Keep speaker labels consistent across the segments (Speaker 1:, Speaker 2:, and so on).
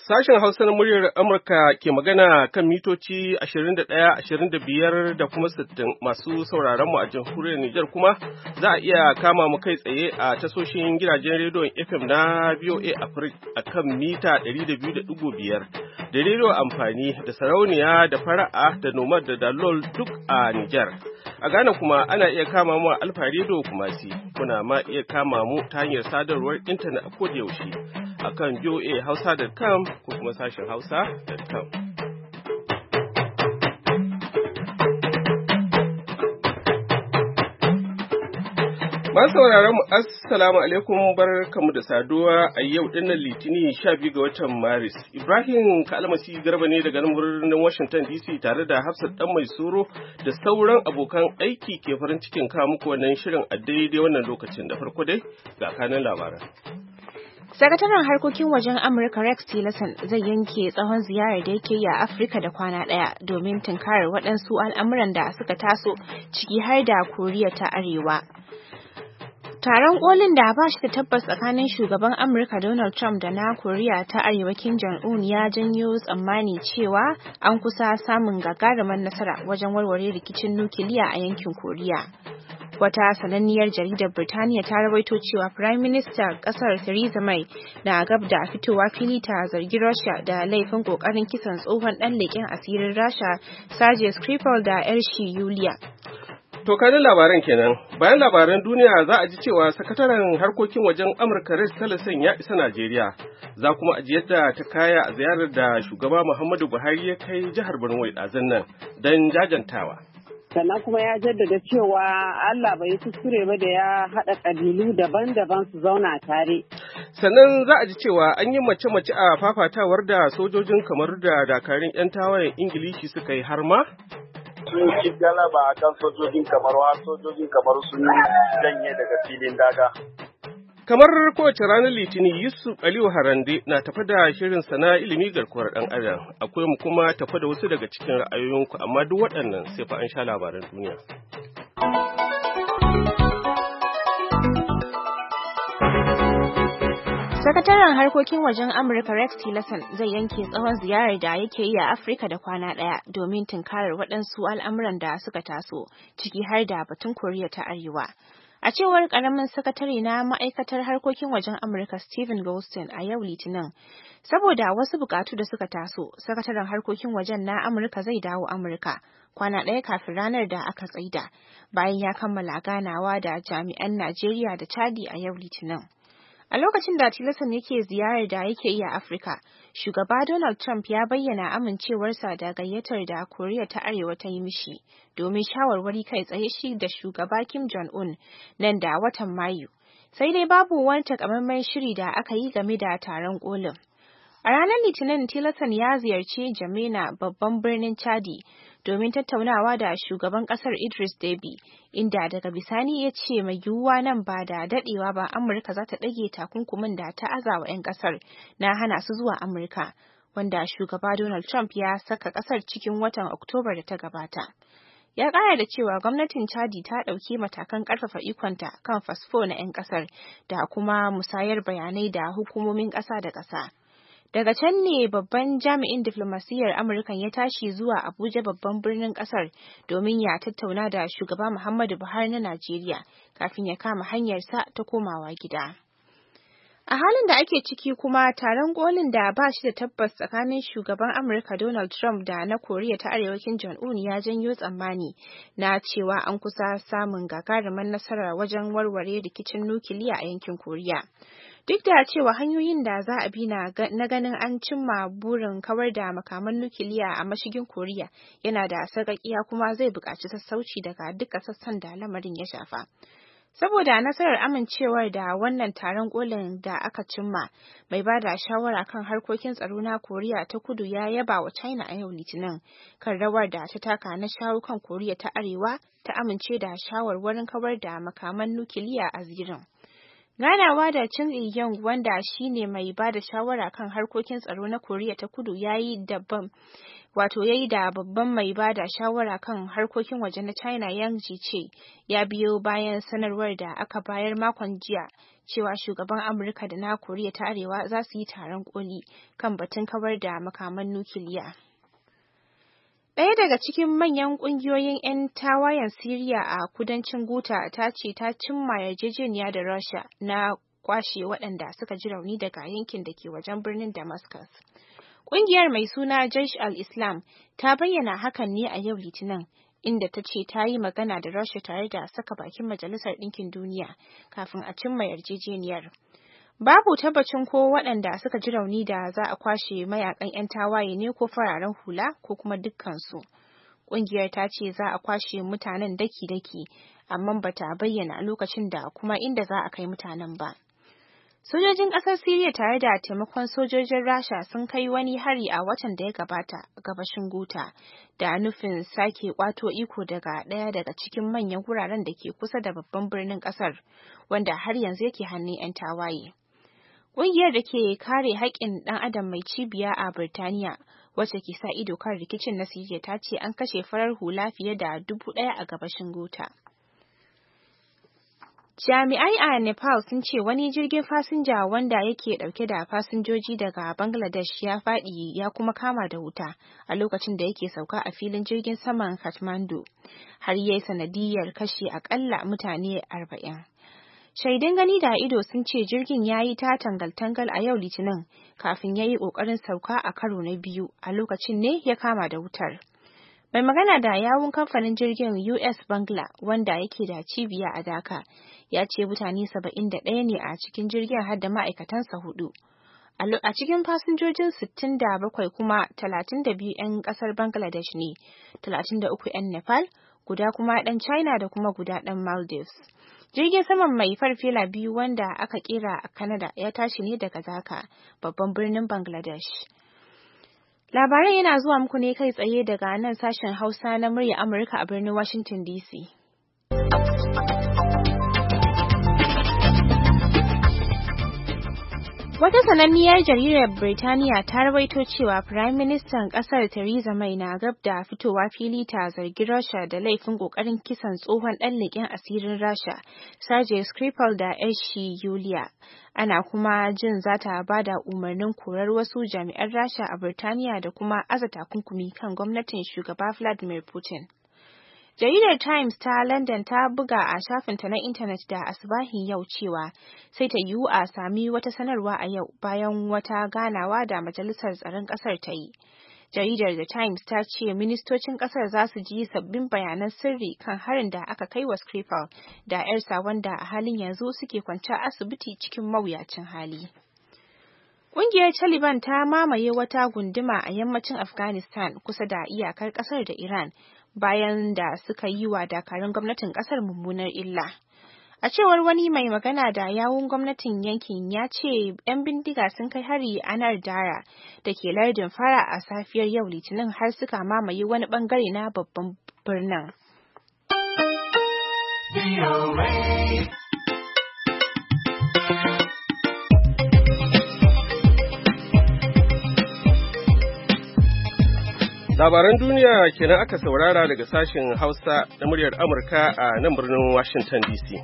Speaker 1: Sashen Hausa na muryar Amurka ke magana kan mitoci 21, 25 da kuma 60 masu sauraron mu a jamhuriyar Nijar kuma za a iya kama mu kai tsaye a tasoshin gidajen rediyon FM na VOA Africa a kan mita 200.5 da rediyo amfani da sarauniya da fara'a da nomad da dalol duk a Nijar. A Ghana kuma ana iya kama mu a Alfa Radio Kumasi, kuna ma iya kama mu ta hanyar sadarwar intanet a koda yaushe akan voahausa.com ko kuma sashen hausa.com. Masu sauraron mu assalamu alaikum, barkamu da saduwa a yau dinnan Litinin 12 ga watan Maris. Ibrahim Kalmasi Garba ne daga nan birnin Washington DC tare da Hafsat dan mai soro da sauran abokan aiki ke farin cikin kawo muku wannan shirin a daidai wannan lokacin. Da farko dai ga kanan labaran.
Speaker 2: Sakataren harkokin wajen Amurka Rex Tillerson zai yanke tsawon ziyarar da yake yi a Afirka da kwana ɗaya domin tunkarar waɗansu al'amuran da suka taso ciki har da Koriya ta Arewa. Taron kolin da ba shi da tabbas tsakanin shugaban Amurka Donald Trump da na Koriya ta Arewa Kim Jong-un ya janyo tsammani cewa an kusa samun gagarumar nasara wajen warware rikicin nukiliya a yankin Koriya. Wata sananniyar jaridar Birtaniya ta rawaito cewa Prime Minister kasar Theresa May na gab da fitowa fili ta zargi Russia da laifin kokarin kisan tsohon dan leƙen asirin Rasha Sergei Skripal da 'yar shi Yulia.
Speaker 1: To kanin labaran kenan. Bayan labaran duniya za a ji cewa sakataren harkokin wajen Amurka Rex Tillerson ya isa Najeriya. Za kuma a ji yadda ta kaya a ziyarar da shugaba Muhammadu Buhari ya kai jihar Borno ɗazun nan don jajantawa.
Speaker 3: Sannan kuma ya jaddada cewa Allah bai yi kuskure ba da ya haɗa ƙabilu daban-daban su zauna tare.
Speaker 1: Sannan za a ji cewa an yi mace-mace a fafatawar da sojojin kamar da dakarun 'yan tawayen Ingilishi suka yi har ma?
Speaker 4: Sun ci galaba a kan sojojin kamar sun janye daga filin daga.
Speaker 1: Kamar kowace ranar Litinin, Yusuf Aliyu Harande na tafi da shirin sana ilimi garkuwar ɗan adam. Akwai mu kuma tafi da wasu daga cikin ra'ayoyinku, amma duk waɗannan sai fa an sha labaran duniya.
Speaker 2: Sakataren harkokin wajen Amurka Rex Tillerson zai yanke tsawon ziyarar da yake yi a Afirka da kwana ɗaya domin tunkarar waɗansu al'amuran da suka taso, ciki har da batun Koriya ta Arewa. A cewar ƙaramin sakatare na ma'aikatar harkokin wajen Amurka Stephen Goldstein a yau Litinin, saboda wasu buƙatu da suka taso, sakataren harkokin wajen na Amurka zai dawo Amurka kwana ɗaya kafin ranar da aka tsaida, bayan ya kammala ganawa da jami'an Najeriya da Chadi a yau Litinin. A lokacin da Tillerson yake ziyarar da yake yi a Afirka, shugaba Donald Trump ya bayyana amincewarsa da gayyatar da Koriya ta Arewa ta yi mishi domin shawarwari kai tsaye shi da shugaba Kim Jong-un nan da watan Mayu. Sai dai babu wani takamaiman shiri da aka yi game da taron kolin. A ranar Litinin, Tillerson ya ziyarci Jamena, babban birnin Chadi, domin tattaunawa da shugaban kasar Idris Deby, inda daga bisani ya ce mai yiwuwa nan ba da dadewa ba Amurka za ta ɗage takunkumin da ta azawa 'yan kasar na hana su zuwa Amurka, wanda shugaba Donald Trump ya saka kasar cikin watan Oktoba da ta gabata. Ya ƙara da cewa gwamnatin Chadi ta ɗauki matakan ƙarfafa ikonta kan fasfo na 'yan kasar da kuma musayar bayanai da hukumomin ƙasa da ƙasa. Daga can ne babban jami'in diflomasiyyar Amurka ya tashi zuwa Abuja, babban birnin kasar, domin ya tattauna da shugaba Muhammadu Buhari na Najeriya kafin ya kama hanyarsa ta komawa gida. A halin da ake ciki kuma, taron kolin da ba shi da tabbas tsakanin shugaban Amurka Donald Trump da na Koriya ta Arewa Kim Jong-un ya janyo tsammani na cewa an kusa samun gagarumar nasara wajen warware rikicin nukiliya a yankin Koriya. Duk da cewa hanyoyin da za a bi na ganin an cimma burin kawar da makaman nukiliya a mashigin Koriya yana da sarƙaƙiya kuma zai buƙaci sassauci daga duka sassan da lamarin ya shafa. Saboda nasarar amincewar da wannan taron kolin da aka cimma, mai ba da shawara kan harkokin tsaro na Koriya ta Kudu ya yaba wa China a yau Litinin kan rawar da ta taka na shawo kan Koriya ta Arewa ta amince da shawarwarin kawar da makaman nukiliya a zirin. Ganawa da Chung Eui-yong wanda shine mai ba da shawara kan harkokin tsaro na Koriya ta Kudu yayi da babban mai ba da shawara kan harkokin waje na China Yang Jiechi ya biyo bayan sanarwar da aka bayar makon jiya cewa shugaban Amurka da na Koriya ta Arewa za su yi taron koli kan batun kawar da makaman nukiliya. Ɗaya daga cikin manyan ƙungiyoyin 'yan tawayen Siriya a kudancin Ghouta ta ce ta cimma yarjejeniya da Rasha na kwashe waɗanda suka ji rauni daga yankin da ke wajen birnin Damascus. Ƙungiyar mai suna Jaish al-Islam ta bayyana hakan ne a yau Litinin, inda ta ce ta yi magana da Rasha tare da saka bakin Majalisar Ɗinkin Duniya kafin a cimma yarjejeniyar. Babu tabbacin ko waɗanda suka ji rauni da za a kwashe mayakan 'yan tawaye ne ko fararen hula ko kuma dukkansu. Ƙungiyar ta ce za a kwashe mutanen daki-daki, amma ba ta bayyana lokacin da kuma inda za a kai mutanen ba. Sojojin ƙasar Siriya tare da taimakon sojojin Rasha sun kai wani hari a watan da ya gabata a gabashin Ghouta da nufin sake kwato iko daga ɗaya daga cikin manyan wuraren da ke kusa da babban birnin ƙasar, wanda har yanzu yake hannun 'yan tawaye. Ƙungiyar da ke kare haƙƙin ɗan adam mai cibiya a Birtaniya, wacce ke sa ido kan rikicin na Siriya, ta ce an kashe farar hula fiye da 1,000 a gabashin Ghouta. Jami'ai a Nepal sun ce wani jirgin fasinja wanda yake ɗauke da fasinjoji daga Bangladesh ya faɗi ya kuma kama da wuta a lokacin da yake sauka a filin jirgin saman Kathmandu, har yayi sanadiyyar kashe akalla mutane 40. Shaidun gani da ido sun ce jirgin ya yi ta tangal-tangal a yau Litinin kafin ya yi ƙoƙarin sauka a karo na biyu, a lokacin ne ya kama da wutar. Mai magana da yawun kamfanin jirgin US Bangla, wanda yake da cibiya a Dhaka, ya ce mutane 71 ne a cikin jirgin har da ma'aikatansa 4. A cikin fasinjojin 67 kuma 32 'yan ƙasar Bangladesh ne, 33 'yan Nepal, guda kuma ɗan China da kuma guda ɗan Maldives. Jirgin saman mai farfela 2 wanda aka kera a Canada ya tashi ne daga Dhaka, babban birnin Bangladesh. Labaran yana zuwa muku ne kai tsaye daga nan sashen Hausa na murya Amurka a birnin Washington DC. Wata sananniyar jaridar Birtaniya ta rawaito cewa Firayim Ministan ƙasar Theresa May na gab da fitowa fili ta zargi Rasha da laifin ƙoƙarin kisan tsohon ɗan leƙen asirin Rasha, Sergei Skripal da ‘yarshi Yulia. Ana kuma jin za ta ba da umarnin korar wasu jami'an Rasha a Birtaniya da kuma aza takunkumi kan gwamnatin shugaba Vladimir Putin. Jaridar Times ta London ta buga a shafinta na intanet da asubahin yau cewa sai ta yiwu a sami wata sanarwa a yau bayan wata ganawa da Majalisar Tsaron ƙasar ta yi. Jaridar The Times ta ce ministocin ƙasar za su ji sabbin bayanan sirri kan harin da aka kai wa Skripal da 'yarsa wanda a halin yanzu suke kwance a asibiti cikin mawuyacin hali. Ƙungiyar Taliban ta mamaye wata gunduma a yammacin Afghanistan kusa da iyakar ƙasar da Iran, bayan da suka yi wa dakarun gwamnatin ƙasar mummunar illa. A cewar wani mai magana da yawun gwamnatin yankin, ya ce 'yan bindiga sun kai hari a Nar Dara da ke lardin Fara a safiyar yau Litinin har suka mamaye wani bangare na babban birnin.
Speaker 1: Labaran duniya kenan aka saurara daga sashen Hausa na muryar Amurka a nan birnin Washington DC.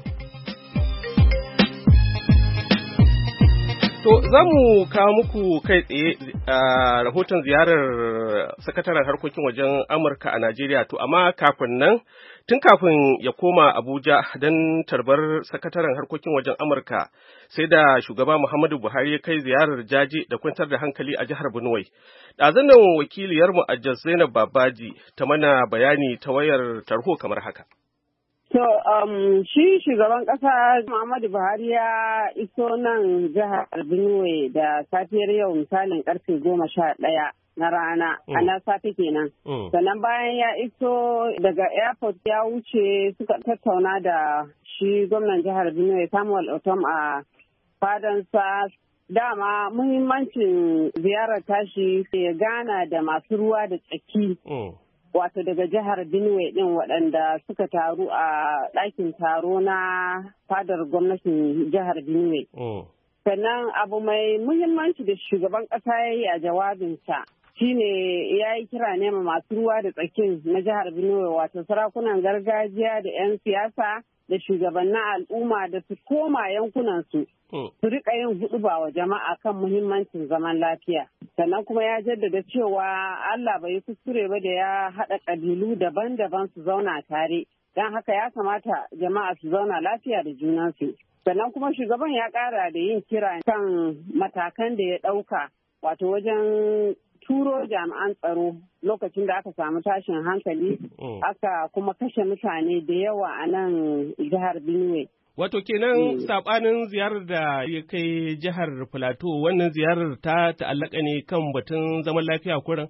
Speaker 1: To, za mu kawo muku kai tsaye a rahoton ziyarar sakataren harkokin wajen Amurka a Najeriya. To, amma kafin nan, tun kafin ya koma Abuja don tarbar sakataren harkokin wajen Amurka, sai da shugaba Muhammadu Buhari ya kai ziyarar jaje da kwantar da hankali a jihar Benue. Ɗazun nan wakiliyarmu a Jos Zainab Babaji ta mana bayani ta wayar tarho kamar haka.
Speaker 3: To, shi shugaban ƙasa Muhammadu Buhari ya iso nan jihar Benue da safiyar yau misalin karfe 11 na rana, a na safe kenan. Sannan bayan ya iso daga airport ya wuce suka tattauna da shi gwamnan jihar Benue Samuel Otom a fadansa. Dama muhimmancin ziyarar tashi ya gana da masu ruwa da tsaki wato daga jihar Benue din waɗanda suka taru a ɗakin taro na fadar gwamnatin jihar Benue. Sannan abu mai muhimmanci da shugaban ƙasa ya yi a jawabinsa shine ya yi kira ne ma masu ruwa da tsakin na jihar Benue wato sarakunan gargajiya da 'yan siyasa da shugabannin al'umma da su koma yankunansu su rika yin huɗuba wa jama'a kan muhimmancin zaman lafiya. Sannan kuma ya jaddada cewa Allah bai yi kuskure ba da ya haɗa ƙabilu daban-daban su zauna tare. Don haka ya kamata jama'a su zauna lafiya da junansu. Sannan kuma shugaban ya ƙara da yin kira kan matakan da ya ɗauka wato wajen turo jami'an tsaro lokacin da aka samu tashin hankali aka kuma kashe mutane da yawa a nan jihar Benue.
Speaker 1: Wato kenan sabanin ziyarar da ya kai jihar Plateau wannan ziyarar ta ta'allaka ne kan batun zaman lafiya kurin?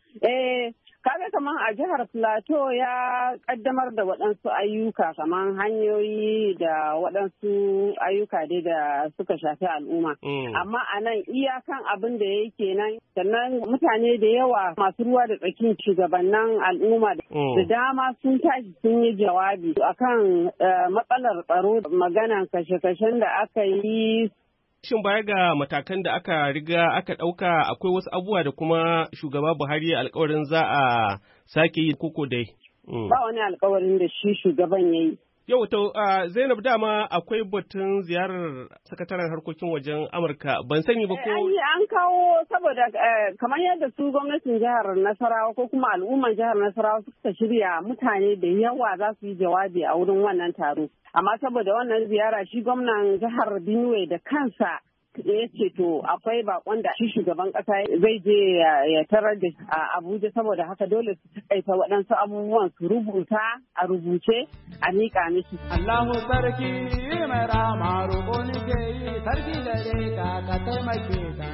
Speaker 3: Kaga kamar a jihar Plateau ya kaddamar da waɗansu ayyuka kamar hanyoyi da waɗansu ayyuka dai da suka shafi al'umma. Amma a nan iyakan abin da ya kenan sannan mutane da yawa masu ruwa da tsakin shugabannin al'umma da dama sun tashi sun yi jawabi akan matsalar tsaro maganan kashe-kashen da aka yi.
Speaker 1: Shin baya ga matakan da aka riga aka ɗauka akwai wasu abubuwa da kuma shugaba Buhari alkawarin za a sake yi koko dai?
Speaker 3: Ba wani alkawarin da shi shugaban ya yi.
Speaker 1: Yau to Zainab dama akwai batun ziyarar sakataren harkokin wajen Amurka ban sani ba ko
Speaker 3: an kawo saboda kamar yadda su gwamnatin jihar Nasarawa ko kuma al'umman jihar Nasarawa suka shirya mutane da yawa za su yi jawabi a wurin wannan taro amma saboda wannan ziyara shi gwamnan jihar Benue da kansa ya ce to akwai bakon da shi shugaban kasa zai je ya tarar da Abuja saboda haka dole su takaita waɗansu abubuwan su rubuta a rubuce a miƙa miki.
Speaker 5: Allahu sarki mai rama roƙo ni ke yi sarki gare ka taimake ka.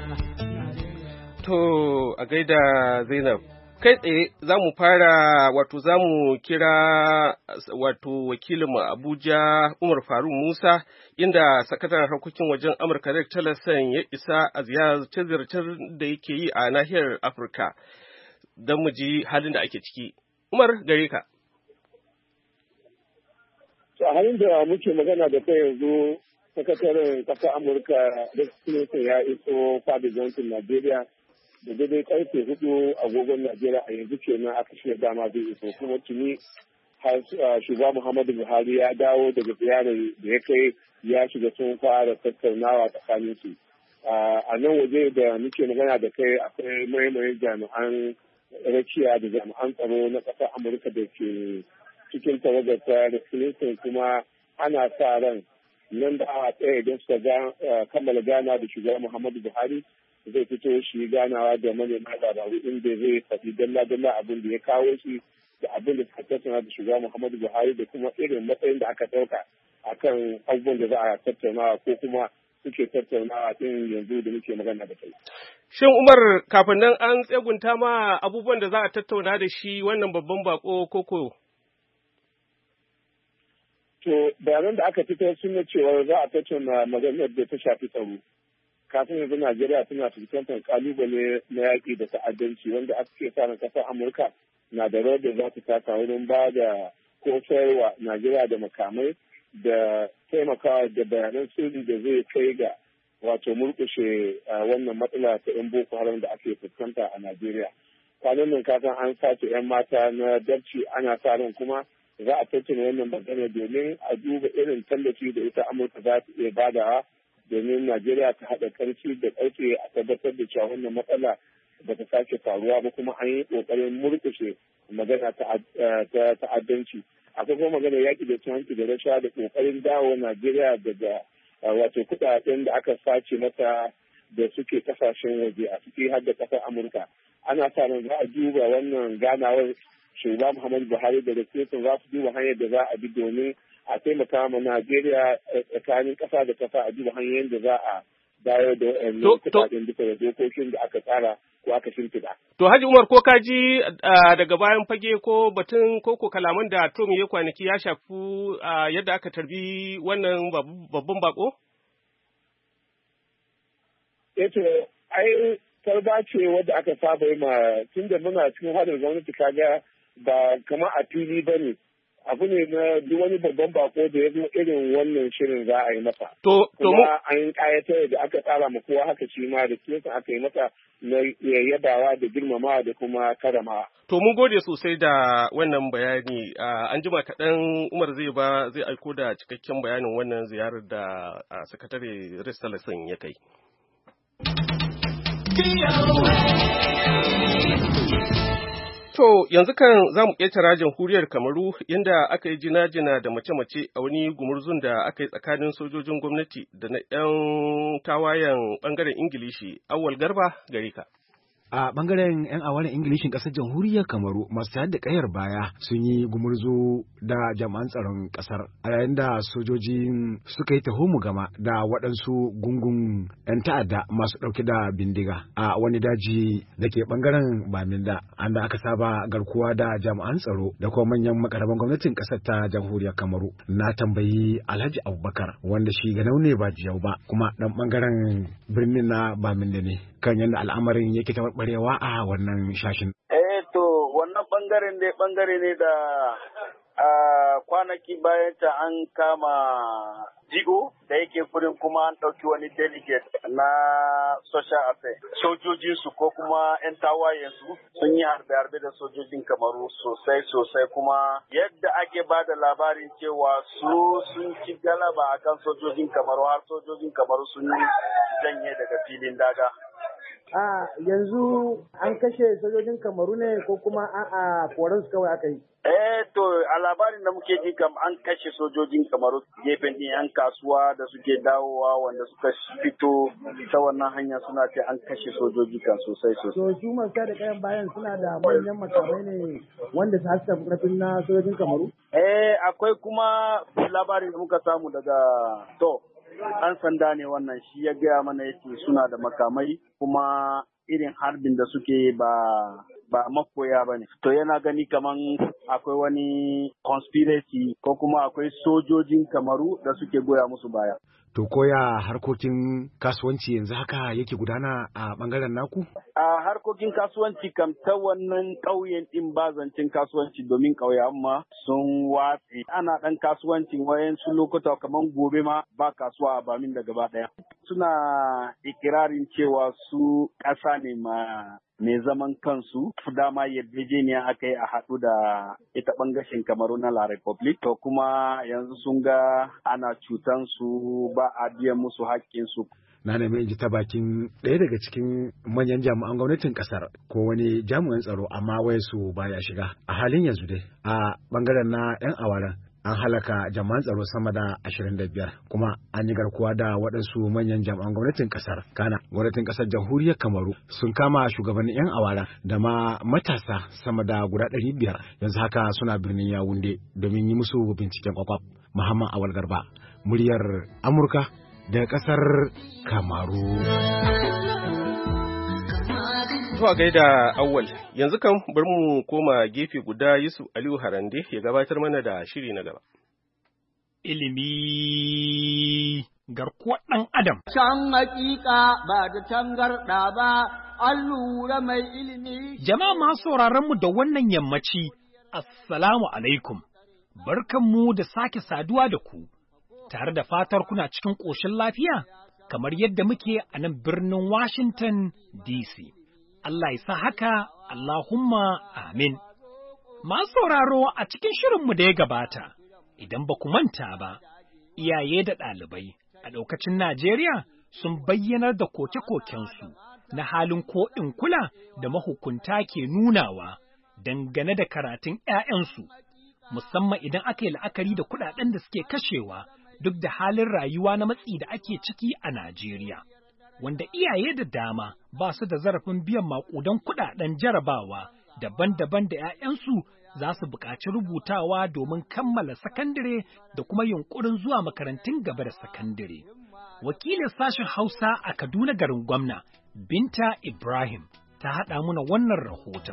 Speaker 1: To a gaida Zainab. Kai tsaye za mu fara za mu kira wakilinmu Abuja Umar Faruk Musa inda sakataren harkokin wajen Amurka Rex Tillerson ya isa a ziyarce-ziyarcen da yake yi a nahiyar Afirka don mu ji halin da ake ciki. Umar gare ka.
Speaker 6: A halin da muke magana da kai yanzu sakataren ƙasar Amurka Rex Tillerson ya iso Fadi Johnson, Najeriya. Da daidai karfe 4 agogon Najeriya a yanzu kenan aka shirya dama zai iso kuma tuni har shugaba Muhammadu Buhari ya dawo daga ziyarar da ya kai ya shiga sun fara tattaunawa tsakanin su. A nan waje da muke magana da kai akwai maimayin jami'an rakiya da jami'an tsaro na ƙasar Amurka da ke cikin tawagarta da Clinton kuma ana sa ran nan da awa ɗaya idan suka kammala gana da shugaba Muhammadu Buhari zai fito shi ganawa da manema labaru inda zai faɗi dalla-dalla abin da ya kawo shi da abin da suka tattauna da shugaba Muhammadu Buhari da kuma irin matsayin da aka ɗauka akan abubuwan da za a tattaunawa ko kuma suke tattaunawa din yanzu da muke magana da kai.
Speaker 1: Shin Umar kafin nan an tsegunta ma abubuwan da za a tattauna da shi wannan babban bako koko?
Speaker 6: To bayanan da aka fitar sun na cewa za a tattauna maganar da ta shafi tsaro. Kafin yanzu Najeriya tana fuskantar kalubale na yaƙi da ta'addanci wanda aka ce sa ƙasar Amurka na da rawar da za ta taka wurin ba da ko sayarwa Najeriya da makamai da taimakawa da bayanan sirri da zai kai ga wato murƙushe wannan matsala ta 'yan Boko Haram da ake fuskanta a Najeriya. Kwanan nan kasan an sace 'yan mata na dabci ana sa ran kuma za a tattauna wannan magana domin a duba irin tallafi da ita Amurka za ta iya badawa domin Najeriya ta haɗa ƙarfi da ƙarfe a tabbatar da cewa wannan matsala ba ta sake faruwa ba kuma an yi ƙoƙarin murƙushe magana ta ta'addanci. Akwai kuma magana yaƙi da cin hanci da rashawa da ƙoƙarin dawo Najeriya daga wato kuɗaɗen da aka sace mata da suke ƙasashen waje a ciki har da ƙasar Amurka. Ana sa ran za a duba wannan ganawar shugaba Muhammadu Buhari da Clinton za su duba hanyar da za a bi domin a taimaka ma Najeriya tsakanin ƙasa da ƙasa a duba hanyoyin da za a dawo da waɗannan kuɗaɗen duka da dokokin da aka tsara ko aka shimfiɗa.
Speaker 1: To Haji Umar ko ka ji daga bayan fage ko batun ko kalaman da Trump ya kwanaki ya shafi yadda aka tarbi wannan babban bako?
Speaker 6: Eto ai tarba ce wadda aka saba yi ma tun da muna cikin hadin gwamnati kaga ba kama a fili ba ne. Abu ne na duk wani babban bako da ya zo irin wannan shirin za a yi masa. Kuma an ƙayatar da aka tsara ma kowa haka shi ma da kesa aka yi masa na yabawa da girmamawa da kuma karamawa.
Speaker 1: To mun gode sosai da wannan bayani. An jima kaɗan Umar zai aiko da cikakken bayanin wannan ziyarar da sakatare Rex Tillerson ya kai. To yanzu kan za mu ƙetara jamhuriyar Kamaru inda aka yi jina-jina da mace-mace a wani gumurzun da aka yi tsakanin sojojin gwamnati da na 'yan tawayen ɓangaren Ingilishi. Awwal Garba gare ka.
Speaker 7: A bangaren 'yan awaren Ingilishin ƙasar jamhuriyar Kamaru masu tayar da ƙayar baya sun yi gumurzu da jami'an tsaron ƙasar a yayin da sojojin suka yi taho gama da waɗansu gungun 'yan ta'adda masu ɗauke da bindiga a wani daji da ke bangaren Baminda an da aka saba garkuwa da jami'an tsaro da kuma manyan makaraban gwamnatin ƙasar ta jamhuriyar Kamaru. Na tambayi Alhaji Abubakar wanda shi ganau ne ba jiyau ba kuma ɗan bangaren birnin na Baminda ne kan yadda al'amarin yake taɓarɓarewa a wannan shashin.
Speaker 4: To wannan bangare ne da kwanaki bayan ta an kama jigo da yake kurin kuma an ɗauki wani delegate na social affairs. Sojojinsu ko kuma 'yan tawayensu sun yi harbe-harbe da sojojin Kamaru sosai kuma yadda ake ba da labarin cewa sun ci galaba akan sojojin Kamaru har sojojin Kamaru sun janye daga filin daga.
Speaker 8: Yanzu an kashe sojojin Kamaru ne ko kuma koransu kawai aka yi?
Speaker 4: To a labarin da muke ji kam an kashe sojojin Kamaru gefen ɗin 'yan kasuwa da suke dawowa wanda suka fito ta wannan hanya suna ce an kashe sojoji kan sosai.
Speaker 8: To su masu da kayan bayan suna da manyan makamai ne wanda su haska karfin na sojojin Kamaru?
Speaker 4: Akwai kuma labarin da muka samu daga an sanda ne wannan shi ya gaya mana yace suna da makamai kuma irin harbin da suke ba makoya ba ne. To yana gani kaman akwai wani conspiracy ko kuma akwai sojojin Kamaru da suke goya musu baya.
Speaker 7: To koya harkokin kasuwanci yanzu haka yake gudana a bangaren naku?
Speaker 4: A harkokin kasuwanci kam ta wannan ƙauyen ɗin ba zancen kasuwanci domin ƙauyen ma sun watse. Ana ɗan kasuwancin wayansu lokuta kamar gobe ma ba kasuwa a Bamin da gaba ɗaya. Suna ikirarin cewa su ƙasa ne mai zaman kansu dama yarjejeniya aka yi a haɗu da ita ɓangashin Kamaru na La Republic to kuma yanzu sun ga ana cutan su ba a biyan musu haƙƙinsu.
Speaker 7: Na nemi in ji ta bakin ɗaya daga cikin manyan jami'an gwamnatin ƙasar ko wani jami'an tsaro amma wai su baya shiga. A halin yanzu dai a ɓangaren na 'yan awaren an halaka jami'an tsaro sama da 25 kuma an yi garkuwa da waɗansu manyan jami'an gwamnatin ƙasar. Kana gwamnatin ƙasar jamhuriyar Kamaru sun kama shugabannin 'yan awara da ma matasa sama da guda 500 yanzu haka suna birnin Yawunde domin yi musu binciken kwakwaf. Muhammad Awal Garba, muryar Amurka daga ƙasar Kamaru.
Speaker 1: Zuwa gaida Awwal, yanzu kan bari mu koma gefe guda Yusuf Aliyu Harande ya gabatar mana da shiri na gaba.
Speaker 9: Ilimi garkuwar ɗan Adam.
Speaker 5: Can hakika ba da tangarɗa ba, an lura mai ilimi.
Speaker 9: Jama'a masu sauraron mu da wannan yammaci, Assalamu alaikum, barkanmu da sake saduwa da ku, tare da fatar kuna cikin ƙoshin lafiya, kamar yadda muke a nan birnin Washington, D.C. Allah ya sa haka, Allahumma amin. Masu sauraro a cikin shirinmu da ya gabata, idan ba ku manta ba, iyaye da ɗalibai a ɗaukacin Najeriya sun bayyanar da koke-kokensu na halin ko in kula da mahukunta ke nunawa dangane da karatun ‘ya'yansu, musamman idan aka yi la'akari da kuɗaɗen da suke kashewa duk da halin rayuwa na matsi da ake ciki a Najeriya. Wanda iyaye da dama ba su da zarafin biyan maƙudan kuɗaɗen jarabawa daban-daban da ‘ya'yansu za su buƙaci rubutawa domin kammala sakandare da kuma yunƙurin zuwa makarantun gaba da sakandare. Wakilin sashen Hausa a Kaduna garin Gwamna, Binta Ibrahim, ta haɗa muna wannan rahoton.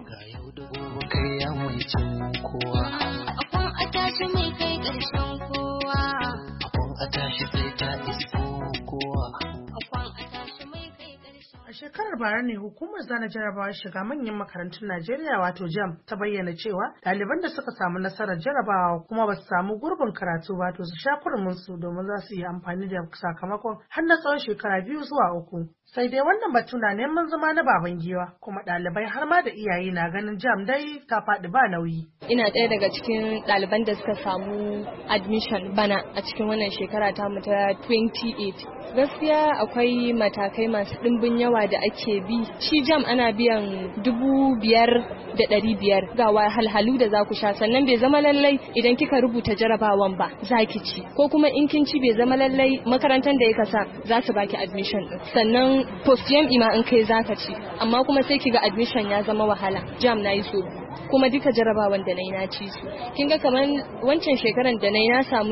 Speaker 10: shekarar bara ne hukumar zana jarabawar shiga manyan makarantun Najeriya wato JAMB ta bayyana cewa ɗaliban da suka samu nasarar jarabawa kuma ba su samu gurbin karatu ba to su sha kurminsu domin za su yi amfani da sakamakon har na tsawon shekara 2 zuwa 3. Sai dai wannan batu na neman zama na baban giwa kuma ɗalibai har ma da iyaye na ganin JAMB dai ta faɗi ba nauyi.
Speaker 11: Ina ɗaya daga cikin ɗaliban da suka samu admission bana a cikin wannan shekara ta mu ta 28. Gaskiya akwai matakai masu ɗimbin yawa da ake bi. Shi JAMB ana biyan 5,500 ga wahalhalu da za ku sha, sannan bai zama lallai idan kika rubuta jarabawan ba za ki ci, ko kuma in kin ci bai zama lallai makarantar da ya kasa za su baki admission din. Sannan post JAMB ma in kai za ka ci, amma kuma sai ki ga admission ya zama wahala. JAMB na yi so kuma duka jarabawan da na ci su. Kin ga kamar wancan shekaran da na samu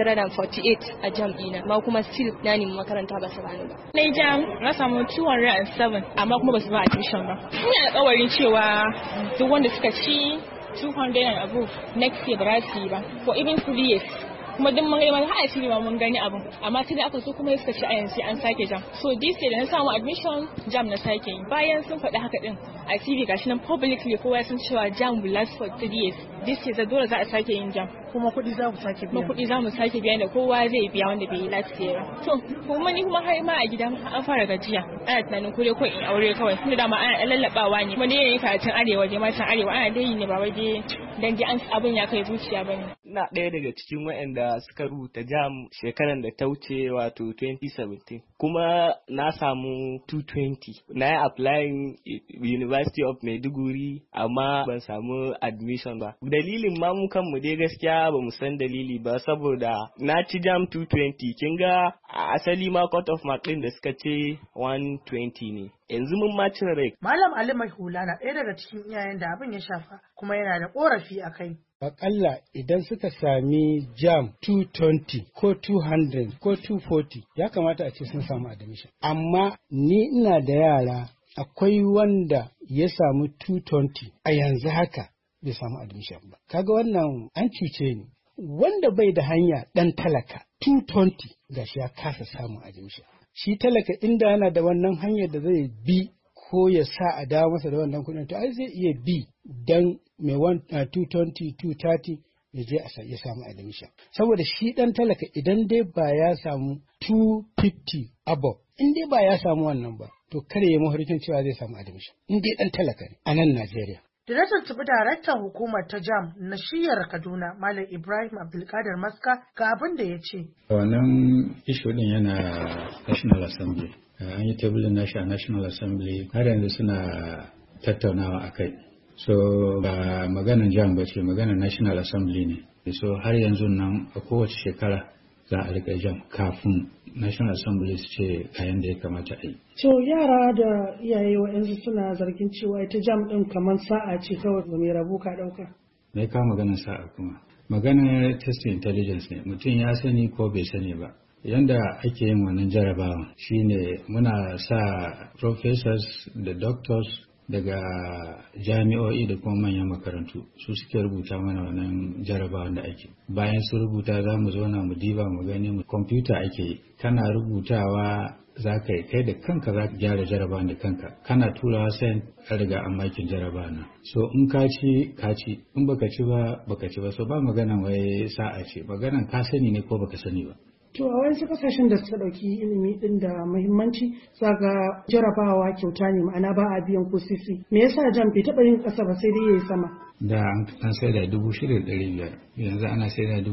Speaker 11: 248 a JAMB ɗina, ma kuma still na nemi makaranta ba su bani ba.
Speaker 12: Na JAMB na samu 207 amma kuma ba su ba admission ba. Ina alƙawarin cewa duk wanda suka ci 200 and above next year ba za su yi ba, for even 3 years. Kuma duk mun gani har asiri ma mun gani abin, amma sai da aka so kuma suka ci a yanzu an sake JAMB. So this year da na samu admission JAMB na sake yi. Bayan sun faɗi haka din a TV gashi nan publicly kowa sun cewa JAMB will last for 3 years. This year da dole za a sake yin JAMB.
Speaker 10: Kuma kuɗi za mu sake biya.
Speaker 12: Kuma kuɗi za mu sake biya da kowa zai biya wanda bai yi last year. To kuma ni kuma har ma a gida an fara gajiya. Ana tunanin ko dai ko in aure kawai. Tunda dama ana lallabawa ne. Kuma ne karatun arewa dai matan arewa ana dai yi ne ba wai dai dan ji an abin ya kai zuciya bane.
Speaker 13: Ina ɗaya daga cikin waɗanda suka rubuta JAMB shekaran da ta wuce wato 2017 kuma na samu 220. Na yi applying University of Maiduguri amma ban samu admission ba. Dalilin ma mu kanmu dai gaskiya ba mu san dalili ba, saboda na ci JAMB 220 kin ga asali ma cut off mark ɗin da suka ce 120 ne. Yanzu mun ma cire rai.
Speaker 10: Malam Ali Mai Hula na ɗaya daga cikin iyayen da abin ya shafa kuma yana da ƙorafi a kai.
Speaker 14: Aƙalla idan suka sami JAMB 220 ko 200 ko 240 ya kamata a ce sun samu admission. Amma ni ina da yara akwai wanda ya samu 220 a yanzu haka bai samu admission ba. Kaga wannan an cuce ni. Wanda bai da hanya ɗan talaka 220 gashi ya kasa samun admission. Shi talaka inda yana da wannan hanyar da zai bi ko ya sa a dawo masa da wannan kuɗin to ai zai iya bi dan mai 220 230 ya je ya samu admission. Saboda shi ɗan talaka idan dai ba ya samu 250 above, in dai ba ya samu wannan ba to kare ya mafarkin cewa zai samu admission in dai ɗan talaka ne a nan Najeriya.
Speaker 10: Da na tuntuɓi daraktan hukumar ta JAMB na shiyar Kaduna, Malam Ibrahim Abdulkadir Maska, ga abin da ya ce.
Speaker 15: Wannan ishu din yana National Assembly. An yi tabulin nashi a National Assembly har yanzu suna tattaunawa a kai. So ba maganan JAMB ba ce, maganan National Assembly ne. So har yanzu nan a kowace shekara za a riƙa JAMB kafin National Assembly su ce kayan da ya kamata a yi.
Speaker 10: To yara da iyaye wa'yansu suna zargin cewa ita JAMB ɗin kamar sa'a ce kawai ba mai rabu ka ɗauka.
Speaker 15: Me ka maganar sa'a kuma? Maganar test intelligence ne, mutum ya sani ko bai sani ba. Yanda ake yin wannan jarabawa shine muna sa professors da doctors daga jami'o'i da kuma manyan makarantu su suke rubuta mana wannan jarabawan da ake. Bayan su rubuta za mu zauna mu diba mu gani mu kwamfuta ake yi. Kana rubutawa za ka yi kai da kanka za ka gyara jarabawan da kanka. Kana turawa sai an riga an makin jarabawa na. So in ka ci in baka ci ba so ba maganan wai sa'a ce, maganan ka sani ne ko baka sani ba.
Speaker 10: To a wasu kasashen da suka ɗauki ilimi ɗin da muhimmanci zaga jarabawa kyauta ne, ma'ana ba a biyan ko sisi. Me yasa JAMB bai taɓa yin ƙasa ba sai dai yayi sama?
Speaker 15: Da an sai da 6,500, yanzu ana sai da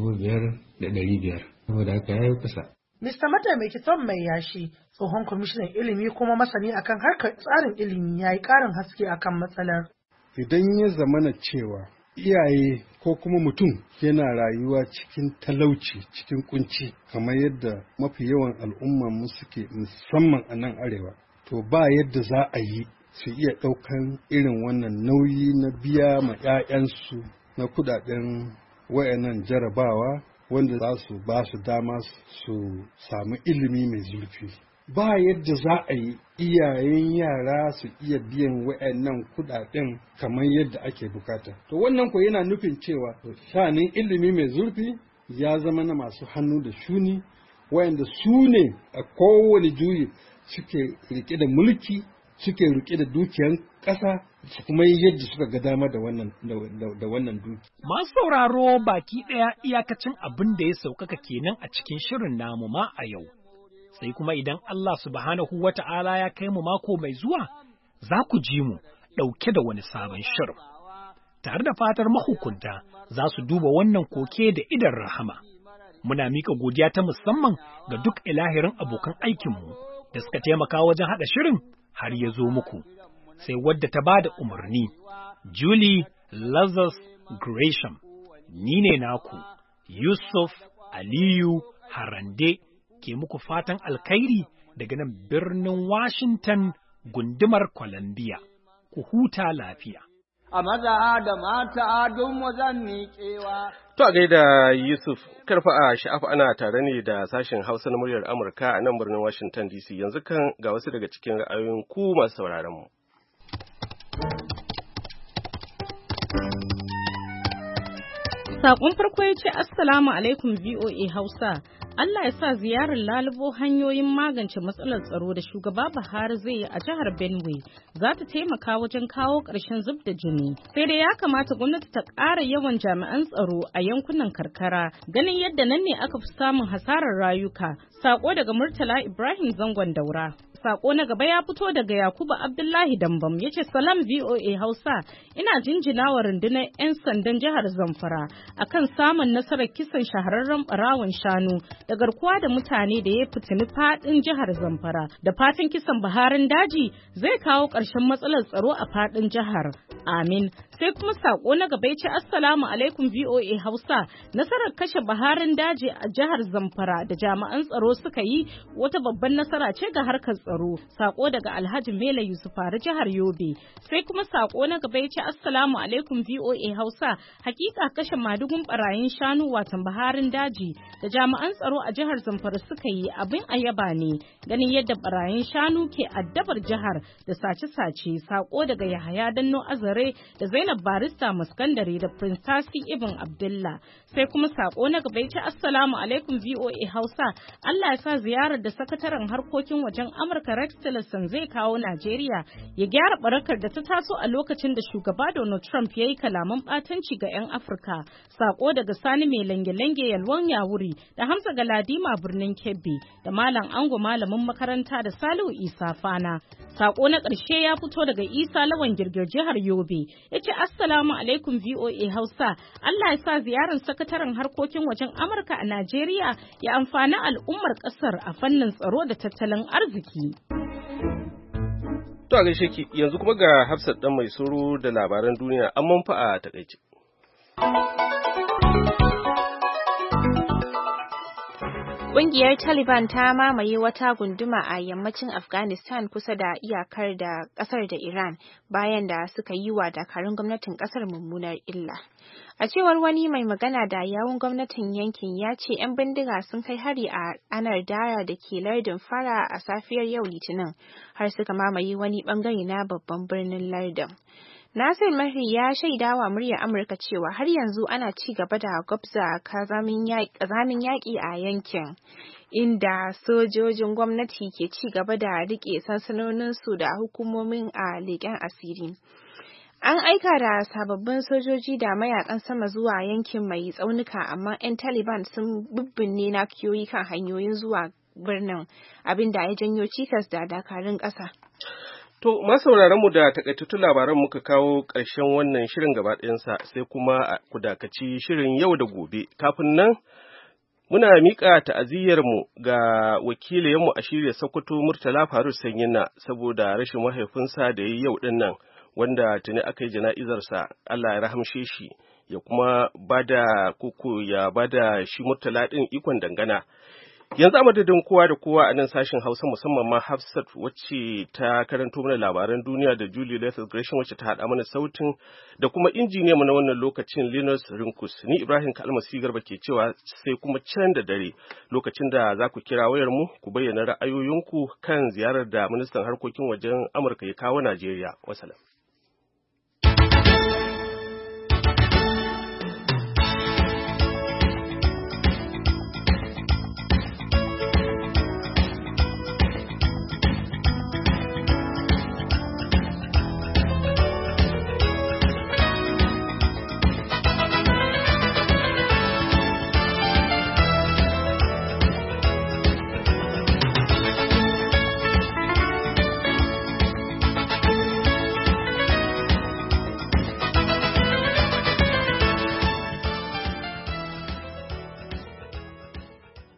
Speaker 15: 5,500, saboda haka yayi ƙasa.
Speaker 10: Mr. Mataimaki Tom Mai Yashi, tsohon kwamishinan ilimi kuma masani akan harkar tsarin ilimi, ya yi ƙarin haske akan matsalar.
Speaker 16: Idan ya zamana cewa iyaye ko kuma mutum yana rayuwa cikin talauci, cikin kunci, kamar yadda mafi yawan al'ummar mu suke musamman a nan arewa, to ba yadda za a yi su iya ɗaukan irin wannan nauyi na biya ma 'ya'yansu na kudaden wayannan jarabawa wanda za su ba su dama su samu ilimi mai zurfi. Ba yadda za a yi iyayen yara su iya biyan wa'annan kudaden kamar yadda ake bukata. To wannan ko yana nufin cewa shanin ilimi mai zurfi ya zama na masu hannu da shuni, wa'anda su ne a kowane juyi suke rike da mulki, suke rike da dukiyan ƙasa su kuma yi yadda suka ga dama da wannan duki.
Speaker 9: Masu sauraro baki ɗaya iyakacin abin da ya sauƙaƙa kenan a cikin shirin namu ma a yau. Sai kuma idan Allah subhanahu wa ta'ala ya kai mu mako mai zuwa, za ku ji mu ɗauke da wani sabon shirin. Tare da fatar mahukunta za su duba wannan koke da idan rahama. Muna mika godiya ta musamman ga duk ilahirin abokan aikinmu da suka taimaka wajen haɗa shirin har ya zo muku. Sai wadda ta ba da umarni, Julie Lazarus Gresham, ni ne naku, Yusuf Aliyu Harande, ke muku fatan alkhairi daga nan birnin Washington, gundumar Columbia. Ku huta lafiya.
Speaker 5: A maza da mata don wazan miƙewa.
Speaker 1: To a gaida Yusuf, karfa a sha'afa ana tare ne da sashen Hausa na muryar Amurka a nan birnin Washington DC. Yanzu kan ga wasu daga cikin ra'ayoyin ku masu sauraron mu.
Speaker 17: Saƙon farko ya ce Assalamu alaikum VOA Hausa. Allah ya sa ziyarar lalubo hanyoyin magance matsalar tsaro da shugaba Buhari zai yi a jihar Benue za ta taimaka wajen kawo ƙarshen zub da jini. Sai dai ya kamata gwamnati ta ƙara yawan jami'an tsaro a yankunan karkara ganin yadda nan ne aka fi samun hasarar rayuka. Saƙo daga Murtala Ibrahim Zangon Daura. Sako na gaba ya fito daga Yakubu Abdullahi Dambam ya ce Salam VOA Hausa, ina jinjina wa rundunar 'yan sandan jihar Zamfara akan samun nasarar kisan shahararren barawon shanu da garkuwa da mutane da ya fitini fadin jihar Zamfara. Da fatan kisan Buharin daji zai kawo ƙarshen matsalar tsaro a fadin jihar. Amin. Sai kuma sako na gaba ya ce Assalamu alaikum VOA Hausa, nasarar kashe Buharin daji a jihar Zamfara da jami'an tsaro suka yi wata babban nasara ce ga harkar tsaro. Sako daga Alhaji Mele Yusufari jihar Yobe. Sai kuma sako na gaba ya ce Assalamu alaikum VOA Hausa, hakika kashe madugun barayin shanu watan Buharin daji da jami'an tsaro a jihar Zamfara suka yi abin ayaba ne ganin yadda barayin shanu ke addabar jihar da sace-sace. Sako daga Yahaya Danno Azare da Zainab Barista Muskandare da Prince Tasi Ibn Abdullah. Sai kuma sako na gaba ya ce Assalamu alaikum VOA Hausa, Allah ya sa ziyarar da sakataren harkokin wajen Amurka Rex Tillerson zai kawo Najeriya ya gyara barakar da ta taso a lokacin da shugaba Donald Trump ya yi kalaman ɓatanci ga 'yan Afirka. Sako daga Sani mai lange-lange Yalwan Yawuri da Hamza Galadima birnin Kebbi da Malam Ango malamin makaranta da Salihu Isa Fana. Sako na ƙarshe ya fito daga Isa Lawan Girgir jihar Yobe. Ya ce Assalamu alaikum VOA Hausa, Allah ya sa ziyarar sakataren harkokin wajen Amurka a Najeriya ya amfani al'ummar ƙasar a fannin tsaro da tattalin arziki.
Speaker 1: To a gaishe ki yanzu kuma ga Hafsat dan mai suru da labaran duniya an manfa a takaice.
Speaker 2: Ƙungiyar Taliban ta mamaye wata gunduma a yammacin Afghanistan kusa da iyakar da ƙasar da Iran bayan da suka yi wa dakarun gwamnatin ƙasar mummunar illa. A cewar wani mai magana da yawun gwamnatin yankin ya ce 'yan bindiga sun kai hari a Anar Dara da ke lardin Fara a safiyar yau Litinin har suka mamaye wani bangare na babban birnin lardin. Nasir Mahri ya shaidawa muryar Amurka cewa har yanzu ana ci gaba da gwabza kazamin yaƙi a yankin, inda sojojin gwamnati ke ci gaba da riƙe sansanoninsu da hukumomin a leƙen asiri. An aika da sababbin sojoji da mayakan sama zuwa yankin mai tsaunuka, amma 'yan Taliban sun bibbinne nakiyoyi kan hanyoyin zuwa birnin, abin da ya janyo cikas da dakarun ƙasa.
Speaker 1: To, mu da takaitattun labaran muka kawo ƙarshen wannan shirin gaba ɗayansa, sai kuma ku dakaci shirin yau da gobe. Kafin nan, muna miƙa ta'aziyyarmu ga wakilinmu a shirya Sokoto Murtala Faruk Sanyina saboda rashin mahaifinsa da ya yi yau ɗin nan, wanda tuni aka yi jana'izarsa. Allah ya rahamshe shi, ya kuma ya bada shi Murtala ɗin ikon dangana. Yanzu a madadin kowa da kowa a nan sashen Hausa, musamman ma Hafsat wacce ta karanto mana labaran duniya da Julie Lethal Gresham wacce ta haɗa mana sautin da kuma injiniya mu na wannan lokacin Linus Rinkus. Ni Ibrahim Kalmasi Garba ke cewa sai kuma can da dare lokacin da za ku kira wayar mu ku bayyana ra'ayoyinku kan ziyarar da ministan harkokin wajen Amurka ya kawo Najeriya. Wasalam.